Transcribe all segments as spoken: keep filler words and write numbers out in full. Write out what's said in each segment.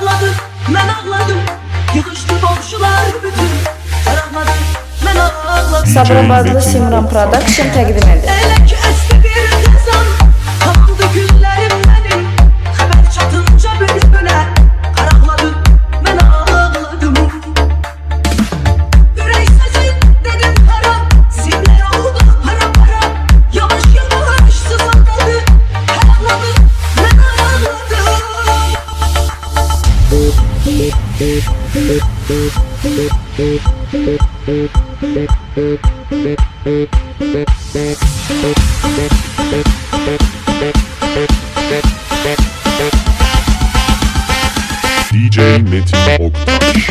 Ağladım, ben ağladım. Yığışdı komşular bütün. Ağladım, ben ağladım. Sabra Bazlı Simran Production təqdim edir. Elə ki əsti bir qazan, kapandı günlərim mənim. Xəbər çatınca bülbülə, qaraqladım, mən ağladım. Ürək səsin dedim kara, simlər oldu para para. Yavaş yavaş sızıldadı, ağladım, mən ağladım. D J Metin Oktaş.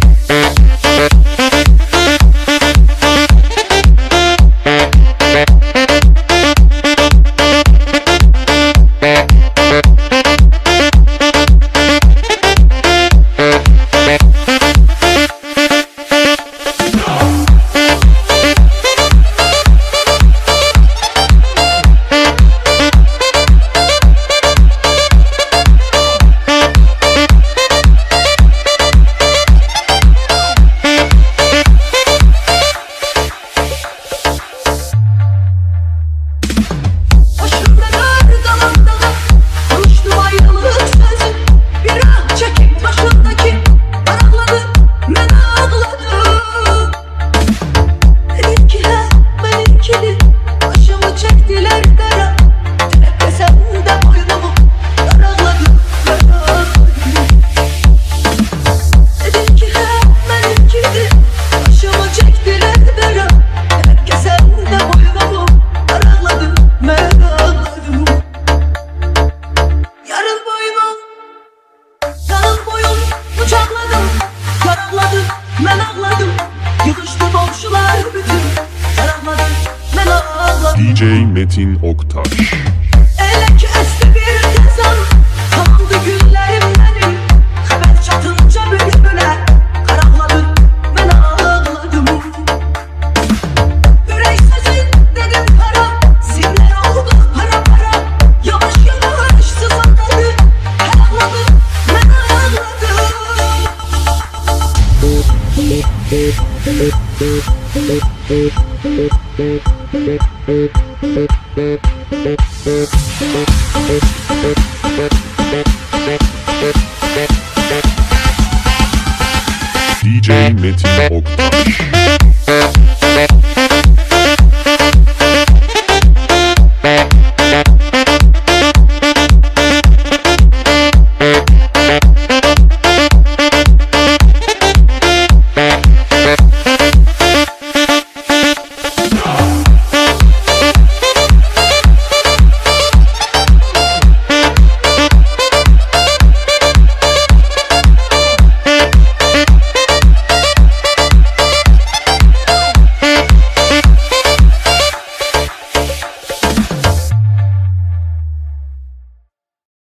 Ben ağladım, yığıştı komşular bütün. Ağladım, ben ağladım. D J Metin Oktaş. Elə ki əsti bir qazan, kapandı günlərim mənim. Xəbər çatınca bülbülə, qaraqladım, mən ağladım. Ürək səsin dedim kara, simlər oldu para para. Yavaş yavaş sızıldadı, ağladım, mən ağladım. D J Metin Oktaş.